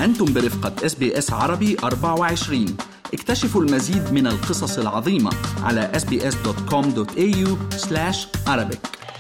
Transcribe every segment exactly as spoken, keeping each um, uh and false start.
أنتم برفقة إس بي إس عربي أربعة وعشرين. اكتشفوا المزيد من القصص العظيمة على إس بي إس دوت كوم دوت إيه يو سلاش عربيك.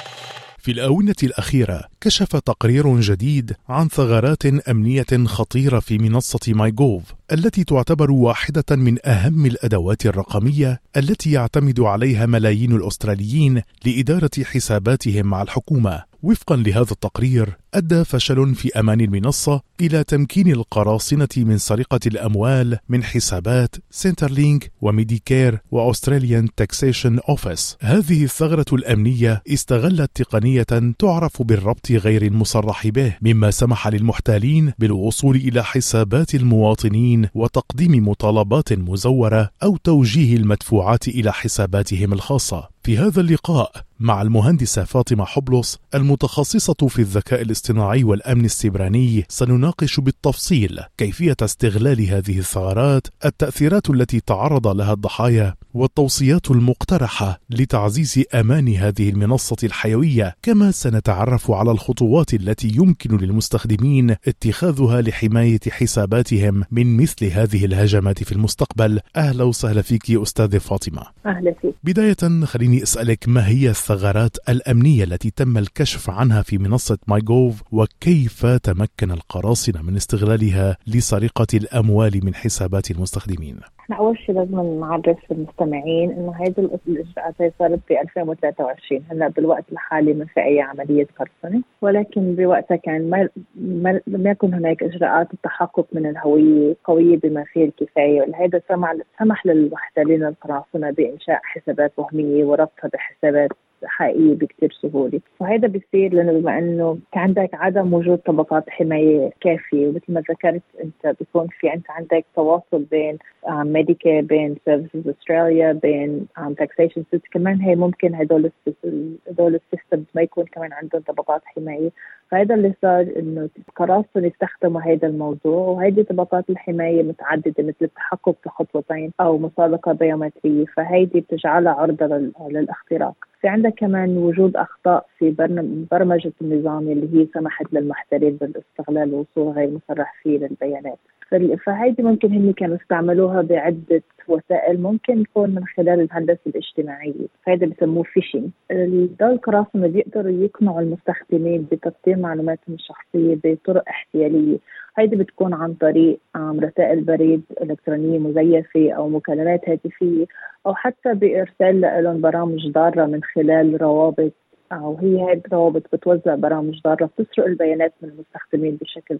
في الآونة الأخيرة كشف تقرير جديد عن ثغرات أمنية خطيرة في منصة ماي جوف، التي تعتبر واحدة من أهم الأدوات الرقمية التي يعتمد عليها ملايين الأستراليين لإدارة حساباتهم مع الحكومة. وفقا لهذا التقرير، أدى فشل في أمان المنصة إلى تمكين القراصنة من سرقة الأموال من حسابات سنترلينك وميديكير وأستراليان تاكسيشن أوفيس. هذه الثغرة الأمنية استغلت تقنية تعرف بالربط غير المصرح به، مما سمح للمحتالين بالوصول إلى حسابات المواطنين وتقديم مطالبات مزورة أو توجيه المدفوعات إلى حساباتهم الخاصة. في هذا اللقاء مع المهندسة فاطمة حبلس المتخصصة في الذكاء الاصطناعي والأمن السيبراني، سنناقش بالتفصيل كيفية استغلال هذه الثغرات، التأثيرات التي تعرض لها الضحايا، والتوصيات المقترحة لتعزيز أمان هذه المنصة الحيوية. كما سنتعرف على الخطوات التي يمكن للمستخدمين اتخاذها لحماية حساباتهم من مثل هذه الهجمات في المستقبل. أهلا وسهلا فيك يا أستاذة فاطمة. أهلا فيك. بداية خليني أسألك، ما هي الثغرات الأمنية التي تم الكشف عنها في منصة ماي جوف، وكيف تمكن القراصنة من استغلالها لسرقة الأموال من حسابات المستخدمين؟ احنا أول شيء لازم نعرف المستمعين إنه هذه الإجراءات صارت في ألفين وثلاثة وعشرين. هلا بالوقت الحالي ما في أي عملية قرصنة، ولكن بوقتها كان ما ما لم يكن هناك إجراءات التحقق من الهوية قوية بما فيه الكفاية، ولهذا سمح سمح للمحتالين القراصنة بإنشاء حسابات وهمية وربطها بحسابات حقيقية بكتير سهولة. وهذا بيصير لأنه بما أنه عندك عدم وجود طبقات حماية كافية، ومثل ما ذكرت أنت بيكون في أنت عندك تواصل بين ميديكير، بين سيرفيسز أستراليا، بين تاكسيشن سيستم. كمان هي ممكن هدول هدول السيستمز ما يكون كمان عندهم طبقات حماية. فهذا اللي صار إنه القراصنة يستخدموا هذا الموضوع، وهذه طبقات الحماية متعددة مثل التحقق بخطوتين أو مسابقة بيومترية، فهيدي بتجعلها عرضة للاختراق. في عندك كمان وجود أخطاء في برمجة النظام اللي هي سمحت للمحتالين بالاستغلال والوصول غير مصرح فيه للبيانات. فهيدي ممكن هم كانوا استعملوها بعدة وسائل، ممكن يكون من خلال الهندسة الاجتماعية، هذا بسموه فيشينج. دول القراصنة بيقدروا يقنعوا المستخدمين بتقديم معلوماتهم الشخصية بطرق احتيالية. هيدي بتكون عن طريق رسائل بريد إلكترونية مزيفة أو مكالمات هاتفية، أو حتى بإرسال لهم برامج ضارة من خلال روابط، أو هي هاي الروابط بتوزع برامج ضارة بتسرق البيانات من المستخدمين بشكل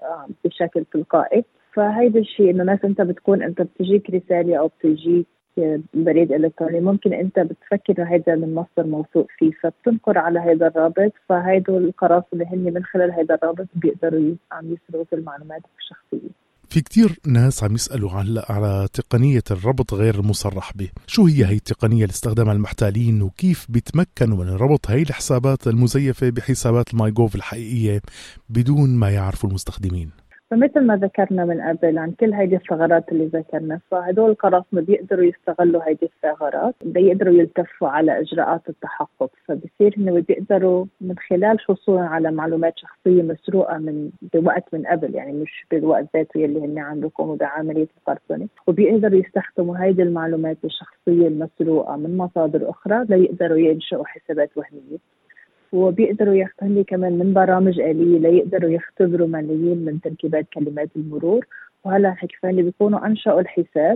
بشكل تلقائي. فهيدا الشيء إنه ناس أنت بتكون أنت بتجيك رسالة أو بتجيك بريد إلكتروني، ممكن أنت بتفكر هيدا من مصدر موثوق فيه، فبتنقر على هيدا الرابط. فهيدو القراصنة اللي هن من خلال هيدا الرابط بيقدروا عم يسرقوا في المعلومات الشخصية. في كتير ناس عم يسألوا هلا على تقنية الربط غير المصرح به. شو هي هي التقنية اللي استخدمها المحتالين، وكيف بيتمكنوا من ربط هاي الحسابات المزيفة بحسابات الماي جوف الحقيقية بدون ما يعرفوا المستخدمين؟ فمثل ما ذكرنا من قبل عن كل هذه الثغرات اللي ذكرنا، فهدول القراصنة بيقدروا يستغلوا هذه الثغرات، بيقدروا يلتفوا على إجراءات التحقق. فبصير إنه بيقدروا من خلال حصولهم على معلومات شخصية مسروقة من بوقت من قبل، يعني مش بالوقت ذاته اللي هن عم بيقوموا بعملية القرصنة، وبيقدروا يستخدموا هذه المعلومات الشخصية المسروقة من مصادر أخرى ليقدروا ينشئوا حسابات وهمية. وبيقدروا يختاروا كمان من برامج آلية ليقدروا يختبروا ملايين من تركيبات كلمات المرور. وهلا حكفاني بيكونوا أنشأوا الحساب،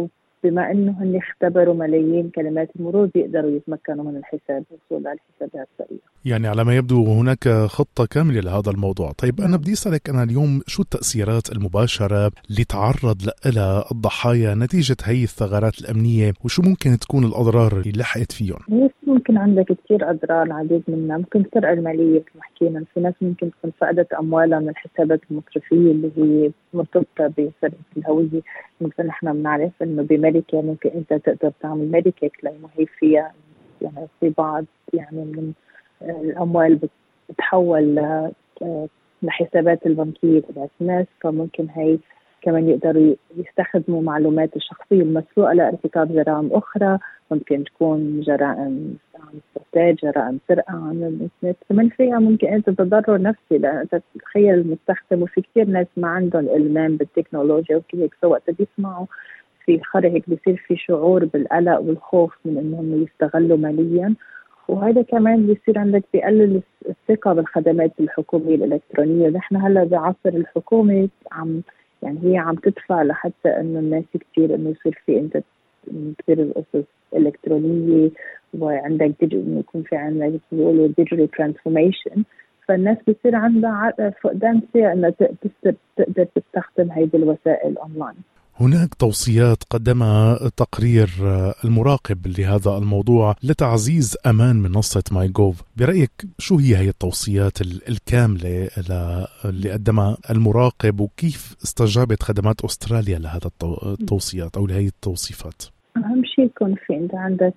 وبما أنه هن اختبروا ملايين كلمات المرور بيقدروا يتمكنوا من الحساب والوصول على الحساب بهالطريقة. يعني على ما يبدو هناك خطة كاملة لهذا الموضوع. طيب أنا بدي أسألك أنا اليوم، شو التأثيرات المباشرة اللي تعرض لها الضحايا نتيجة هي الثغرات الأمنية، وشو ممكن تكون الأضرار اللي لحقت فيهم؟ ممكن عندك كثير أضرار، العديد منها. ممكن السرقة المالية مثل ما حكينا، في ناس ممكن تكون فقدت أموالها من الحسابات المصرفية اللي هي مرتبطة بسرقة الهوية. مثل نحن بنعرف إنه بميديكير ممكن أنت تقدر تعمل ميديكير كليم، وهي فيها يعني في بعض يعني من الأموال بتتحول لحسابات البنكية تبعت الناس، فممكن هي كمان يقدروا يستخدموا معلومات الشخصية المسروقة لارتكاب جرائم أخرى، ممكن تكون جرائم استهداف، جرائم سرقة عن الإنترنت. كمان فيها ممكن أنت تضرر نفسي، لأن أنت تخيل المستخدم، وفي كتير ناس ما عندهم إلمام بالتكنولوجيا وكذا، وقت بيسمعوا في خرج هيك بيصير في شعور بالقلق والخوف من إنهم يستغلوا ماليا. وهذا كمان بيصير عندك بيقلل الثقة بالخدمات الحكومية الإلكترونية. نحن هلا بعصر الحكومة عم يعني هي عم تدفع لحتى إنه الناس كتير إنه يصير في أنت تصير القصص إلكترونية، وعندك ديجيتال يكون في عندك بيقولوا ديجيتال ترانسفورميشن، فالناس بيصير عندها فقدان ثقة إنها تقدر تستخدم هيدي الوسائل أونلاين. هناك توصيات قدمها تقرير المراقب لهذا الموضوع لتعزيز أمان منصة ماي جوف. برأيك شو هي هي التوصيات الكاملة اللي قدمها المراقب، وكيف استجابت خدمات أستراليا لهذا التوصيات أو لهي التوصيفات؟ أهم شيء يكون في أنت عندك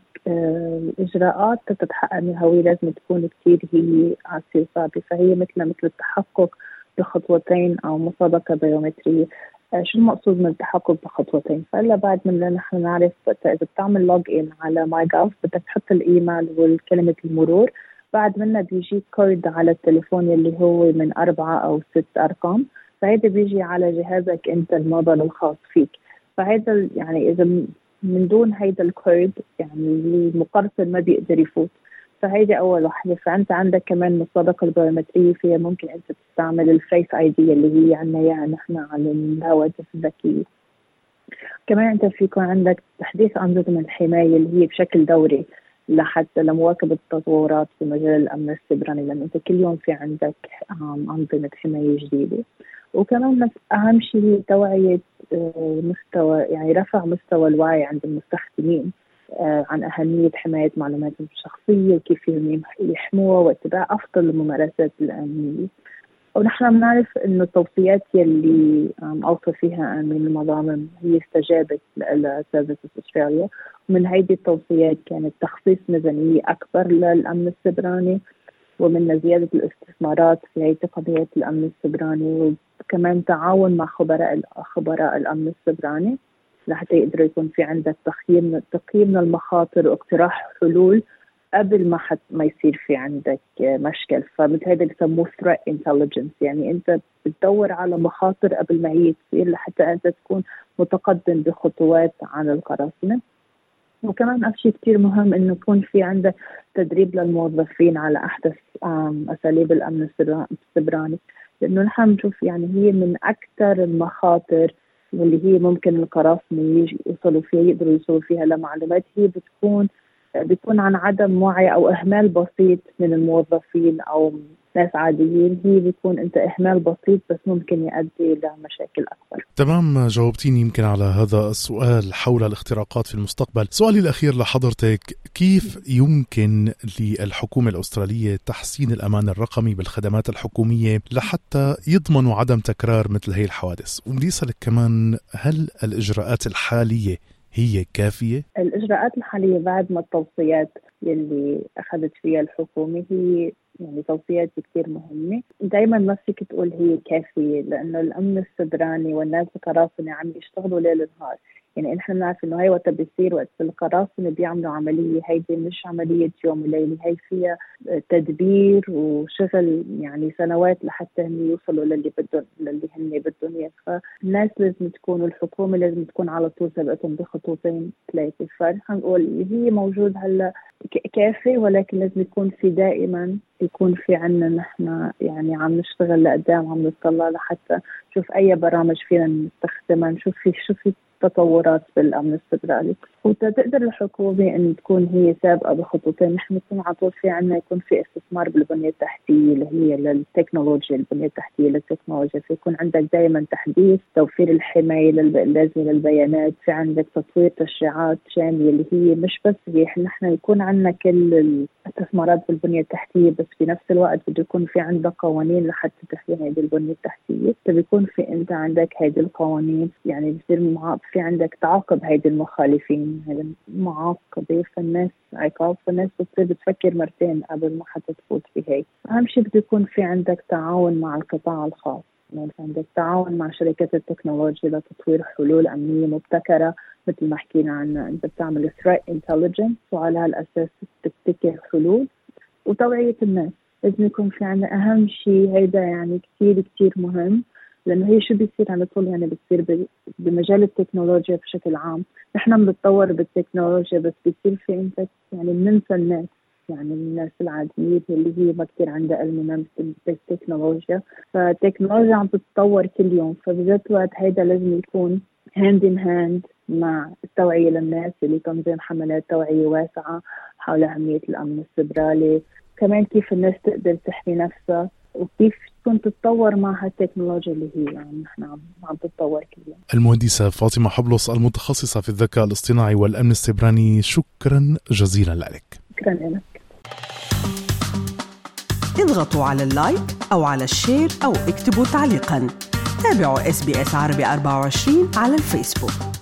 إجراءات تتحقق من الهوية لازم تكون كتير هي عسيرة صعبة، فهي مثل مثل التحقق بخطوتين أو مسابقة بيومترية. شو المقصود من التحقق بخطوتين؟ فإلا بعد من نحن نعرف إذا بتعمل لوج إن على ماي جوف بدك تحط الإيميل والكلمة المرور، بعد منها بيجي كود على التليفون اللي هو من أربعة أو ست أرقام، فهذا بيجي على جهازك أنت الموبايل الخاص فيك. فهذا يعني إذا من دون هيدا الكود يعني المقرصن ما بيقدر يفوت، فهيدي أول واحدة. فأنت عندك كمان مسابقة البيومترية فيها ممكن أنت تستعمل الفيس آي دي اللي هي عنا إياها نحن على الهواتف الذكية. كمان أنت في يكون عندك تحديث أنظمة الحماية اللي هي بشكل دوري لحتى لمواكبة التطورات في مجال الأمن السيبراني، لأن أنت كل يوم في عندك أنظمة حماية جديدة. وكمان أهم شيء هي توعية مستوى يعني رفع مستوى الوعي عند المستخدمين عن أهمية حماية معلوماتهم الشخصية وكيف يحموها واتباع أفضل الممارسات الأمنية. ونحن بنعرف إنه التوصيات يلي أوصى فيها أمين المظالم هي استجابت لسيرفيسز أستراليا، ومن هيدي التوصيات كانت تخصيص ميزانية أكبر للأمن السيبراني، ومن زيادة الاستثمارات في هي تقنيات الأمن السيبراني، وكمان تعاون مع خبراء خبراء الأمن السيبراني لحتى يقدروا يكون في عندك تقييم تقييم المخاطر واقتراح حلول قبل ما حت ما يصير في عندك مشكل. فمثل هذا بيسموه threat intelligence، يعني أنت بتدور على مخاطر قبل ما هي تصير لحتى أنت تكون متقدم بخطوات عن القراصنة. وكمان شيء كتير مهم إنه يكون في عندك تدريب للموظفين على أحدث أساليب الأمن السيبراني، لأنه نحن نشوف يعني هي من أكثر المخاطر واللي هي ممكن القراصنة يجي يوصلوا فيها يقدروا يوصلوا فيها لمعلومات، هي بتكون بيكون عن عدم وعي أو إهمال بسيط من الموظفين أو ناس عاديين. هي بيكون أنت إهمال بسيط بس ممكن يؤدي لمشاكل أكبر. تمام، جاوبتيني يمكن على هذا السؤال حول الاختراقات في المستقبل. سؤالي الأخير لحضرتك، كيف يمكن للحكومة الأسترالية تحسين الأمان الرقمي بالخدمات الحكومية لحتى يضمنوا عدم تكرار مثل هي الحوادث؟ وبدي أسألك كمان، هل الإجراءات الحالية هي كافية؟ الإجراءات الحالية بعد ما التوصيات يلي أخذت فيها الحكومة هي يعني توصيات كتير مهمة. دايما ما فيك تقول هي كافية، لأنه الأمن السيبراني والناس القراصنة عم يشتغلوا ليل ونهار. يعني نحن نعرف إنه هاي وقت بيصير وقت القراصنة بيعملوا عملية، هيدي مش عملية يوم وليلة، هاي فيها تدبير وشغل يعني سنوات لحتى هم يوصلوا للي بدهم للي هن بدهم إياه. فالناس لازم تكون والحكومة لازم تكون على طول سبقتهم بخطوتين ثلاثة. فنحن نقول هي موجود هلا كافي، ولكن لازم يكون في دائما يكون في عنا نحن يعني عم نشتغل لقدام، عم نطلع لحتى نشوف أي برامج فينا نستخدمها، نشوف في شو في تطورات بالأمن السيبراني. وتقدر الحكومة أن تكون هي سابقة بخطوتين. نحن نكون على طول في عنا يكون في استثمار بالبنية التحتية اللي هي للتكنولوجيا، البنية التحتية للتكنولوجيا، فيكون عندك دائما تحديث، توفير الحماية اللازمة للبيانات، في عندك تطوير تشريعات شاملة اللي هي مش بس هي نحن يكون عنا كل الاستثمارات بالبنية التحتية، بس في نفس الوقت بده يكون في عندك قوانين لحتى تحمي هذه البنية التحتية. فبيكون في أنت عندك هذه القوانين يعني بصير في عندك تعاقب هيدي المخالفين، هيدي معاقبة، فالناس عقاب، فالناس بتصير بتفكر مرتين قبل ما حتى تفوت في هيك. أهم شيء بده يكون في عندك تعاون مع القطاع الخاص، يعني عندك تعاون مع شركات التكنولوجيا لتطوير حلول أمنية مبتكرة مثل ما حكينا عنها. أنت بتعمل threat intelligence وعلى هالأساس بتبتكر حلول وتوعية الناس. لازم يكون في عنا أهم شيء هيدا يعني كتير كتير مهم، لأنه هي شو بيصير على طول يعني بيصير بمجال التكنولوجيا بشكل عام. نحن بنتطور بالتكنولوجيا بس بيصير في انت يعني بننسى الناس، يعني الناس العادية اللي هي ما كتير عندها علم بالتكنولوجيا. فالتكنولوجيا عم تتطور كل يوم، فبذات الوقت هيدا لازم يكون hand in hand مع التوعية للناس، اللي تنظيم حملات توعية واسعة حول أهمية الأمن السيبراني، كمان كيف الناس تقدر تحمي نفسها وكيف تكون تتطور معها التكنولوجيا اللي هي يعني نحن عم عم تتطور كل يوم. المهندسة فاطمة حبلص المتخصصة في الذكاء الاصطناعي والأمن السيبراني، شكرا جزيلا لك. شكرا لك. اضغطوا على اللايك أو على الشير أو اكتبوا تعليقا. تابعوا إس بي إس عربي أربعة وعشرين على الفيسبوك.